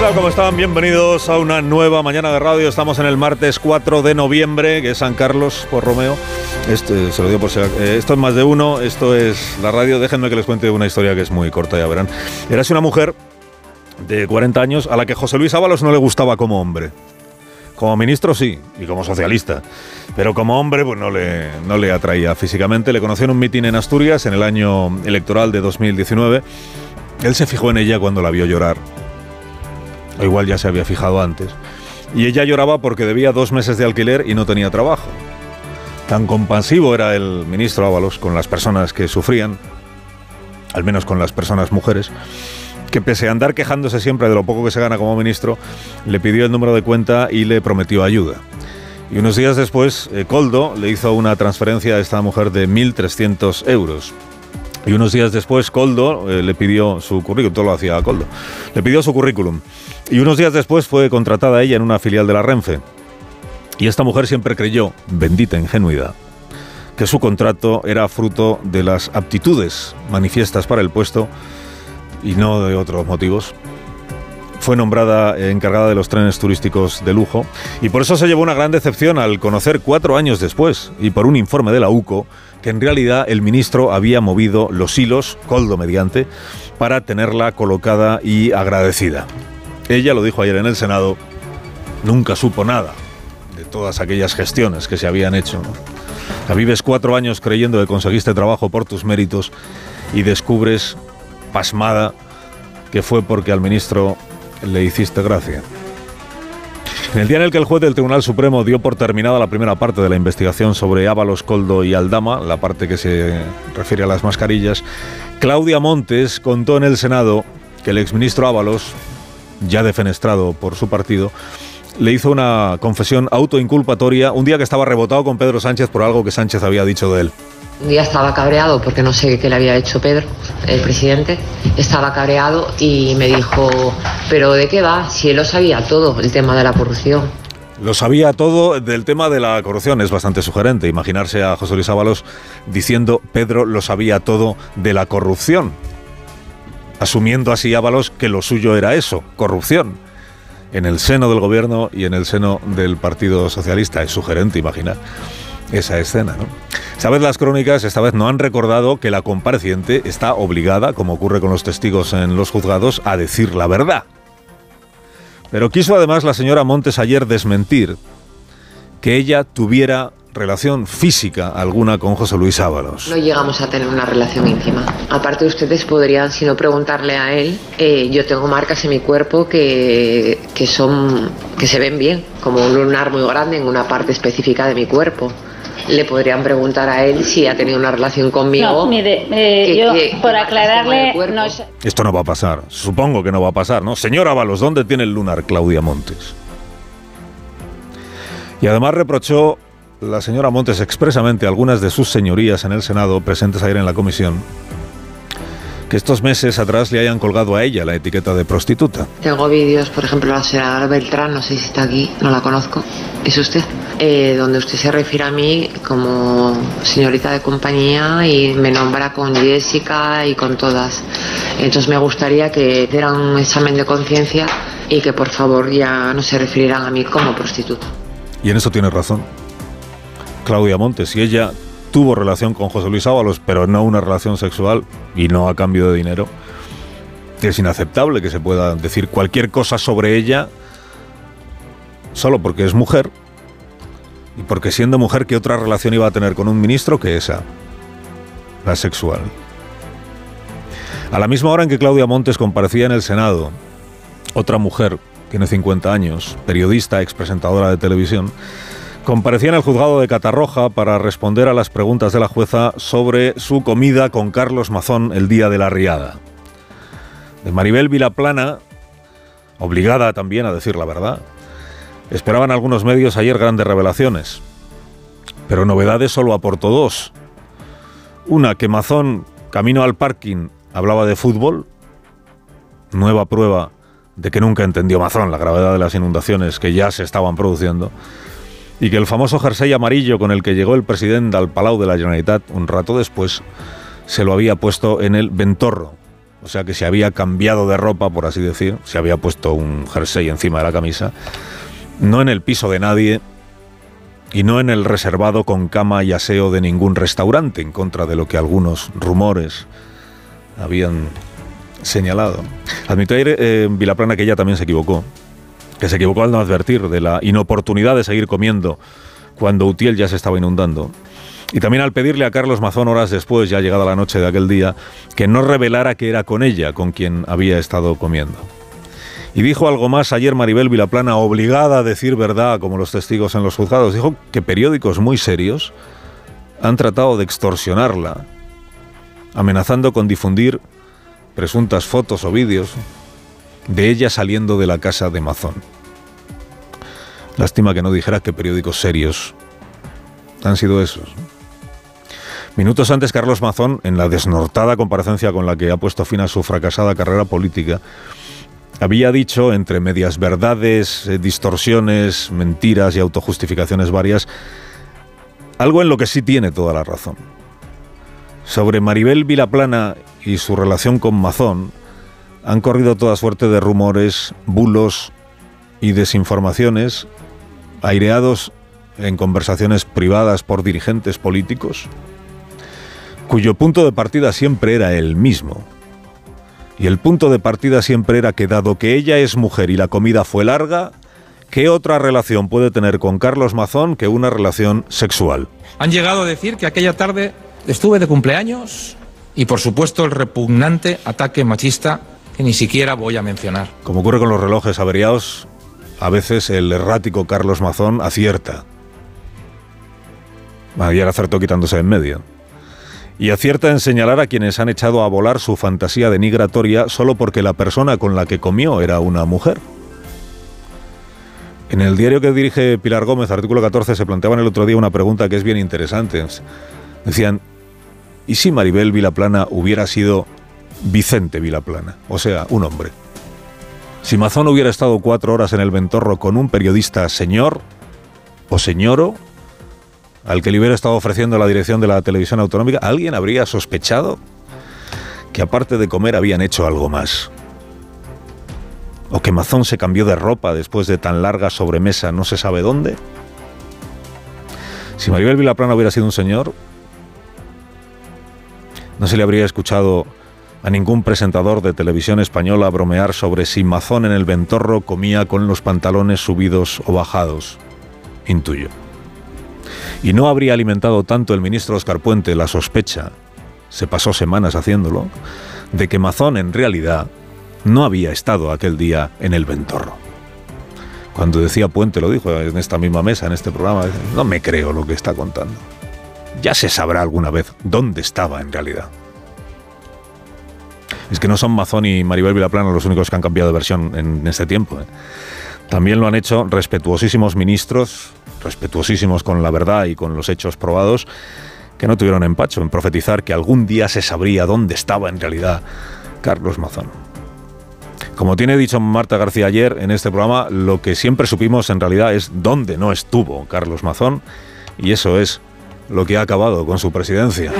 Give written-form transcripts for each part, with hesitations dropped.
tal? ¿Cómo están? Bienvenidos a una nueva mañana de radio. Estamos en el martes 4 de noviembre, que es San Carlos por Romeo. Se lo digo por si esto es más de uno, esto es la radio. Déjenme que les cuente una historia que es muy corta, ya verán. Era una mujer de 40 años a la que José Luis Ábalos no le gustaba como hombre. Como ministro sí, y como socialista. Pero como hombre pues no le atraía físicamente. Le conoció en un mitin en Asturias en el año electoral de 2019. Él se fijó en ella cuando la vio llorar. O igual ya se había fijado antes. Y ella lloraba porque debía 2 meses de alquiler y no tenía trabajo. Tan compasivo era el ministro Ábalos con las personas que sufrían, al menos con las personas mujeres, que pese a andar quejándose siempre de lo poco que se gana como ministro, le pidió el número de cuenta y le prometió ayuda. Y unos días después, Koldo le hizo una transferencia a esta mujer de 1.300 euros. Y unos días después, Koldo le pidió su currículum, todo lo hacía Koldo, le pidió su currículum. Y unos días después fue contratada ella en una filial de la Renfe. Y esta mujer siempre creyó, bendita ingenuidad, que su contrato era fruto de las aptitudes manifiestas para el puesto y no de otros motivos. Fue nombrada encargada de los trenes turísticos de lujo y por eso se llevó una gran decepción al conocer 4 años después y por un informe de la UCO que en realidad el ministro había movido los hilos, Koldo mediante, para tenerla colocada y agradecida. Ella lo dijo ayer en el Senado, nunca supo nada de todas aquellas gestiones que se habían hecho, ¿no? O sea, vives 4 años creyendo que conseguiste trabajo por tus méritos y descubres, pasmada, que fue porque al ministro le hiciste gracia. En el día en el que el juez del Tribunal Supremo dio por terminada la primera parte de la investigación sobre Ábalos, Koldo y Aldama, la parte que se refiere a las mascarillas, Claudia Montes contó en el Senado que el exministro Ábalos, ya defenestrado por su partido, le hizo una confesión autoinculpatoria un día que estaba rebotado con Pedro Sánchez por algo que Sánchez había dicho de él. Un día estaba cabreado porque no sé qué le había hecho Pedro, el presidente. Estaba cabreado y me dijo, ¿pero de qué va? Si él lo sabía todo, el tema de la corrupción. Lo sabía todo del tema de la corrupción. Es bastante sugerente imaginarse a José Luis Ábalos diciendo Pedro lo sabía todo de la corrupción. Asumiendo así Ábalos que lo suyo era eso, corrupción. En el seno del gobierno y en el seno del Partido Socialista. Es sugerente imaginar esa escena, ¿no? Esta vez las crónicas, no han recordado que la compareciente está obligada, como ocurre con los testigos en los juzgados, a decir la verdad. Pero quiso además la señora Montes ayer desmentir que ella tuviera relación física alguna con José Luis Ábalos. No llegamos a tener una relación íntima. Aparte ustedes podrían, si no preguntarle a él, yo tengo marcas en mi cuerpo que se ven bien, como un lunar muy grande en una parte específica de mi cuerpo. Le podrían preguntar a él si ha tenido una relación conmigo. No, mire, por aclararle... No es... Esto no va a pasar, supongo que no va a pasar, ¿no? Señor Ábalos, ¿dónde tiene el lunar Claudia Montes? Y además reprochó la señora Montes expresamente a algunas de sus señorías en el Senado, presentes ayer en la comisión, que estos meses atrás le hayan colgado a ella la etiqueta de prostituta. Tengo vídeos, por ejemplo, la señora Beltrán, no sé si está aquí, no la conozco, ¿es usted? Donde usted se refiere a mí como señorita de compañía y me nombra con Jessica y con todas. Entonces me gustaría que hicieran un examen de conciencia y que por favor ya no se refirieran a mí como prostituta. Y en eso tiene razón Claudia Montes. Si ella tuvo relación con José Luis Ábalos, pero no una relación sexual y no a cambio de dinero, es inaceptable que se pueda decir cualquier cosa sobre ella solo porque es mujer y porque siendo mujer, ¿qué otra relación iba a tener con un ministro que esa, la sexual? A la misma hora en que Claudia Montes comparecía en el Senado, otra mujer, tiene 50 años, periodista, expresentadora de televisión, comparecía en el juzgado de Catarroja para responder a las preguntas de la jueza sobre su comida con Carlos Mazón el día de la riada. De Maribel Vilaplana, obligada también a decir la verdad, esperaban algunos medios ayer grandes revelaciones. Pero novedades solo aportó 2. Una, que Mazón, camino al parking, hablaba de fútbol. Nueva prueba de que nunca entendió Mazón la gravedad de las inundaciones que ya se estaban produciendo. Y que el famoso jersey amarillo con el que llegó el presidente al Palau de la Generalitat un rato después se lo había puesto en el Ventorro, o sea que se había cambiado de ropa, por así decir, se había puesto un jersey encima de la camisa, no en el piso de nadie y no en el reservado con cama y aseo de ningún restaurante, en contra de lo que algunos rumores habían señalado. Admitió ayer Vilaplana que ella también se equivocó, al no advertir de la inoportunidad de seguir comiendo cuando Utiel ya se estaba inundando. Y también al pedirle a Carlos Mazón horas después, ya llegada la noche de aquel día, que no revelara que era con ella con quien había estado comiendo. Y dijo algo más ayer Maribel Vilaplana, obligada a decir verdad como los testigos en los juzgados. Dijo que periódicos muy serios han tratado de extorsionarla, amenazando con difundir presuntas fotos o vídeos de ella saliendo de la casa de Mazón. Lástima que no dijera qué periódicos serios han sido esos. Minutos antes, Carlos Mazón, en la desnortada comparecencia con la que ha puesto fin a su fracasada carrera política, había dicho, entre medias verdades, distorsiones, mentiras y autojustificaciones varias, algo en lo que sí tiene toda la razón. Sobre Maribel Vilaplana y su relación con Mazón, han corrido toda suerte de rumores, bulos y desinformaciones, aireados en conversaciones privadas por dirigentes políticos, cuyo punto de partida siempre era el mismo. Y el punto de partida siempre era que, dado que ella es mujer y la comida fue larga, ¿qué otra relación puede tener con Carlos Mazón que una relación sexual? Han llegado a decir que aquella tarde estuve de cumpleaños y, por supuesto, el repugnante ataque machista que ni siquiera voy a mencionar. Como ocurre con los relojes averiados, a veces el errático Carlos Mazón acierta. Ayer acertó quitándose en medio. Y acierta en señalar a quienes han echado a volar su fantasía denigratoria solo porque la persona con la que comió era una mujer. En el diario que dirige Pilar Gómez, artículo 14, se planteaban el otro día una pregunta que es bien interesante. Decían, ¿y si Maribel Vilaplana hubiera sido Vicente Vilaplana? O sea, un hombre. Si Mazón hubiera estado 4 horas en el Ventorro con un periodista señor o señoro, al que le hubiera estado ofreciendo la dirección de la televisión autonómica, ¿alguien habría sospechado que aparte de comer habían hecho algo más? ¿O que Mazón se cambió de ropa después de tan larga sobremesa no se sabe dónde? Si Maribel Vilaplana hubiera sido un señor, no se le habría escuchado a ningún presentador de televisión española bromear sobre si Mazón en el Ventorro comía con los pantalones subidos o bajados, intuyo. Y no habría alimentado tanto el ministro Óscar Puente la sospecha, se pasó semanas haciéndolo, de que Mazón en realidad no había estado aquel día en el Ventorro. Cuando decía Puente, lo dijo en esta misma mesa, en este programa, no me creo lo que está contando. Ya se sabrá alguna vez dónde estaba en realidad. Es que no son Mazón y Maribel Vilaplana los únicos que han cambiado de versión en este tiempo. También lo han hecho respetuosísimos ministros, respetuosísimos con la verdad y con los hechos probados, que no tuvieron empacho en profetizar que algún día se sabría dónde estaba en realidad Carlos Mazón. Como tiene dicho Marta García ayer en este programa, lo que siempre supimos en realidad es dónde no estuvo Carlos Mazón, y eso es lo que ha acabado con su presidencia.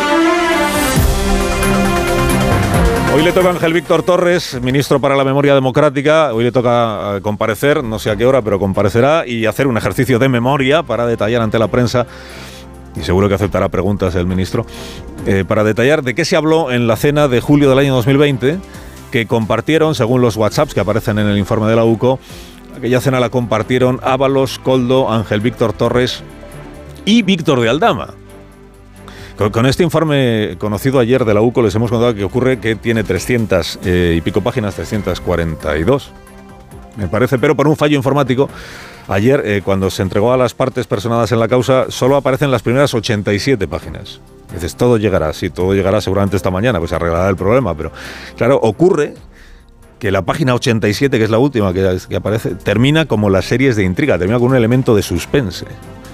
Hoy le toca a Ángel Víctor Torres, ministro para la Memoria Democrática. Hoy le toca comparecer, no sé a qué hora, pero comparecerá y hacer un ejercicio de memoria para detallar ante la prensa, y seguro que aceptará preguntas el ministro, para detallar de qué se habló en la cena de julio del año 2020, que compartieron, según los WhatsApps que aparecen en el informe de la UCO, aquella cena la compartieron Ábalos, Koldo, Ángel Víctor Torres y Víctor de Aldama. Con este informe conocido ayer de la UCO les hemos contado que ocurre que tiene 300 y pico páginas, 342, me parece, pero por un fallo informático, ayer cuando se entregó a las partes personadas en la causa, solo aparecen las primeras 87 páginas. Dices, todo llegará, sí, todo llegará seguramente esta mañana, pues se arreglará el problema, pero claro, ocurre que la página 87, que es la última que aparece, termina como las series de intriga, termina con un elemento de suspense.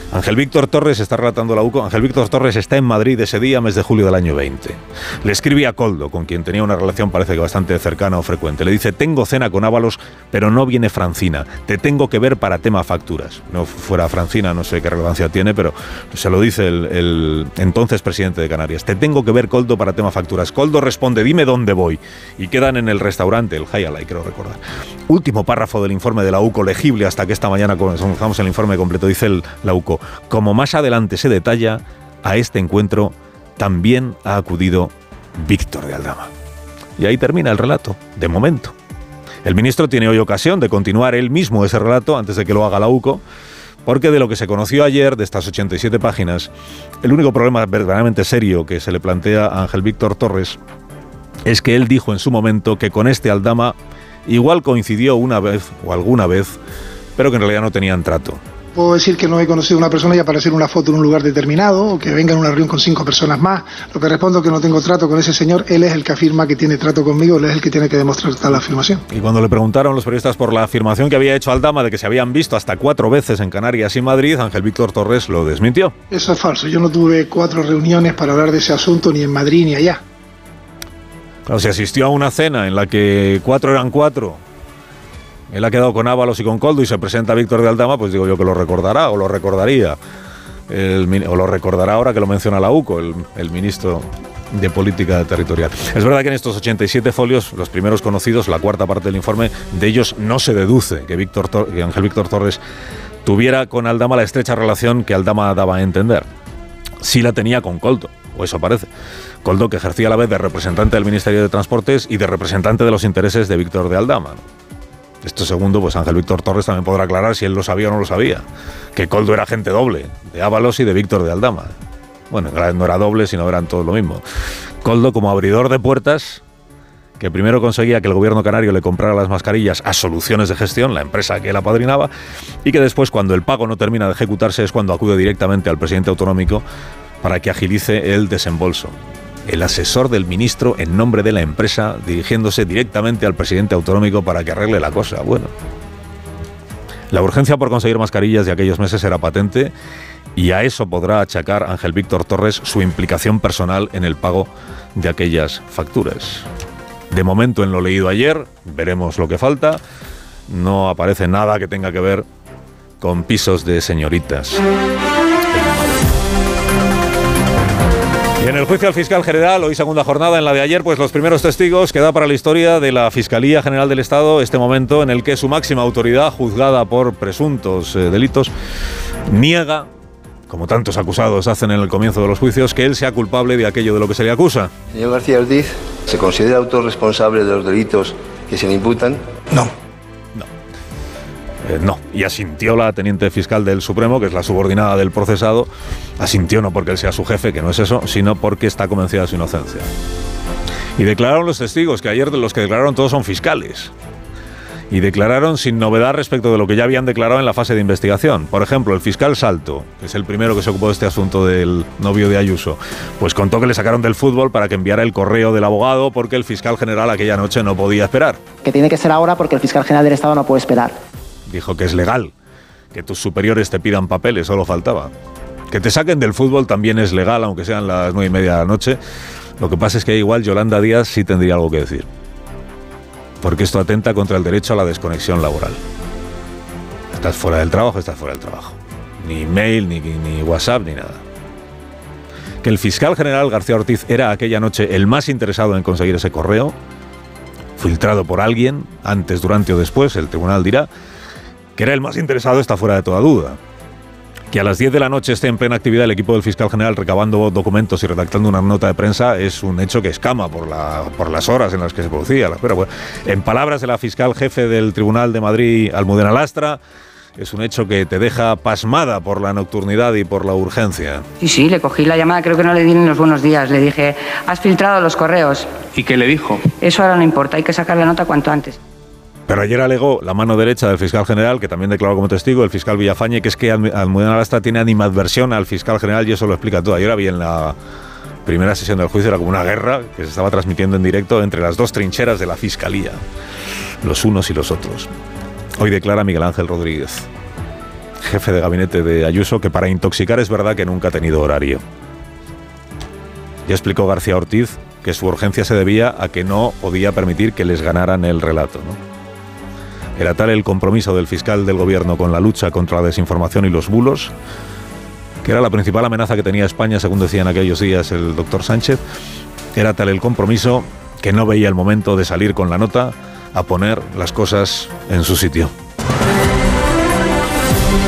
Ángel Víctor Torres, está relatando la UCO, Ángel Víctor Torres está en Madrid ese día, mes de julio del año 20. Le escribe a Koldo, con quien tenía una relación parece que bastante cercana o frecuente. Le dice, tengo cena con Ábalos, pero no viene Francina. Te tengo que ver para tema facturas. No fuera Francina, no sé qué relevancia tiene, pero se lo dice el entonces presidente de Canarias. Te tengo que ver, Koldo, para tema facturas. Koldo responde, dime dónde voy. Y quedan en el restaurante, el Hayalay, creo recordar. Último párrafo del informe de la UCO, legible hasta que esta mañana comenzamos el informe completo, dice la UCO. Como más adelante se detalla, a este encuentro también ha acudido Víctor de Aldama. Y ahí termina el relato, de momento. El ministro tiene hoy ocasión de continuar él mismo ese relato antes de que lo haga la UCO, porque de lo que se conoció ayer, de estas 87 páginas, el único problema verdaderamente serio que se le plantea a Ángel Víctor Torres es que él dijo en su momento que con este Aldama igual coincidió una vez o alguna vez, pero que en realidad no tenían trato. Puedo decir que no he conocido a una persona y aparecer una foto en un lugar determinado, o que venga en una reunión con 5 personas más. Lo que respondo es que no tengo trato con ese señor. Él es el que afirma que tiene trato conmigo, él es el que tiene que demostrar tal afirmación. Y cuando le preguntaron los periodistas por la afirmación que había hecho Aldama de que se habían visto hasta 4 veces en Canarias y Madrid, Ángel Víctor Torres lo desmintió. Eso es falso. Yo no tuve 4 reuniones para hablar de ese asunto ni en Madrid ni allá. Claro, si asistió a una cena en la que 4 eran 4... Él ha quedado con Ábalos y con Koldo y se presenta a Víctor de Aldama, pues digo yo que lo recordará o lo recordaría. O lo recordará ahora que lo menciona la UCO, el ministro de Política Territorial. Es verdad que en estos 87 folios, los primeros conocidos, la cuarta parte del informe, de ellos no se deduce que Ángel Víctor Torres tuviera con Aldama la estrecha relación que Aldama daba a entender. Sí la tenía con Koldo, o eso parece. Koldo, que ejercía a la vez de representante del Ministerio de Transportes y de representante de los intereses de Víctor de Aldama, ¿no? Esto segundo, pues Ángel Víctor Torres también podrá aclarar si él lo sabía o no lo sabía. Que Koldo era agente doble, de Ábalos y de Víctor de Aldama. Bueno, no era doble, sino eran todos lo mismo. Koldo, como abridor de puertas, que primero conseguía que el gobierno canario le comprara las mascarillas a Soluciones de Gestión, la empresa que él apadrinaba, y que después, cuando el pago no termina de ejecutarse, es cuando acude directamente al presidente autonómico para que agilice el desembolso. El asesor del ministro en nombre de la empresa dirigiéndose directamente al presidente autonómico para que arregle la cosa. Bueno, la urgencia por conseguir mascarillas de aquellos meses era patente y a eso podrá achacar Ángel Víctor Torres su implicación personal en el pago de aquellas facturas. De momento, en lo leído ayer, veremos lo que falta. No aparece nada que tenga que ver con pisos de señoritas. Y en el juicio al fiscal general, hoy segunda jornada, en la de ayer, pues los primeros testigos que da para la historia de la Fiscalía General del Estado, este momento en el que su máxima autoridad, juzgada por presuntos delitos, niega, como tantos acusados hacen en el comienzo de los juicios, que él sea culpable de aquello de lo que se le acusa. Señor García Ortiz, ¿se considera autorresponsable de los delitos que se le imputan? No. No, y asintió la teniente fiscal del Supremo, que es la subordinada del procesado, asintió no porque él sea su jefe, que no es eso, sino porque está convencida de su inocencia. Y declararon los testigos, que ayer los que declararon todos son fiscales, y declararon sin novedad respecto de lo que ya habían declarado en la fase de investigación. Por ejemplo, el fiscal Salto, que es el primero que se ocupó de este asunto del novio de Ayuso, pues contó que le sacaron del fútbol para que enviara el correo del abogado porque el fiscal general aquella noche no podía esperar. Que tiene que ser ahora porque el fiscal general del Estado no puede esperar. Dijo que es legal, que tus superiores te pidan papeles, solo faltaba. Que te saquen del fútbol también es legal, aunque sean las 9:30 de la noche. Lo que pasa es que igual Yolanda Díaz sí tendría algo que decir. Porque esto atenta contra el derecho a la desconexión laboral. Estás fuera del trabajo, estás fuera del trabajo. Ni email, ni WhatsApp, ni nada. Que el fiscal general García Ortiz era aquella noche el más interesado en conseguir ese correo, filtrado por alguien, antes, durante o después, el tribunal dirá, que era el más interesado, está fuera de toda duda. Que a las 10 de la noche esté en plena actividad el equipo del fiscal general recabando documentos y redactando una nota de prensa es un hecho que escama por las horas en las que se producía. Pero bueno, en palabras de la fiscal jefe del Tribunal de Madrid, Almudena Lastra, es un hecho que te deja pasmada por la nocturnidad y por la urgencia. Sí, le cogí la llamada, creo que no le di ni los buenos días. Le dije, ¿has filtrado los correos? ¿Y qué le dijo? Eso ahora no importa, hay que sacar la nota cuanto antes. Pero ayer alegó la mano derecha del fiscal general, que también declaró como testigo, el fiscal Villafañe, que es que Almudena Lastra tiene animadversión al fiscal general y eso lo explica todo. Ayer había en la primera sesión del juicio, era como una guerra que se estaba transmitiendo en directo entre las dos trincheras de la fiscalía, los unos y los otros. Hoy declara Miguel Ángel Rodríguez, jefe de gabinete de Ayuso, que para intoxicar es verdad que nunca ha tenido horario. Ya explicó García Ortiz que su urgencia se debía a que no podía permitir que les ganaran el relato, ¿no? Era tal el compromiso del fiscal del gobierno con la lucha contra la desinformación y los bulos, que era la principal amenaza que tenía España, según decía en aquellos días el doctor Sánchez. Era tal el compromiso que no veía el momento de salir con la nota a poner las cosas en su sitio.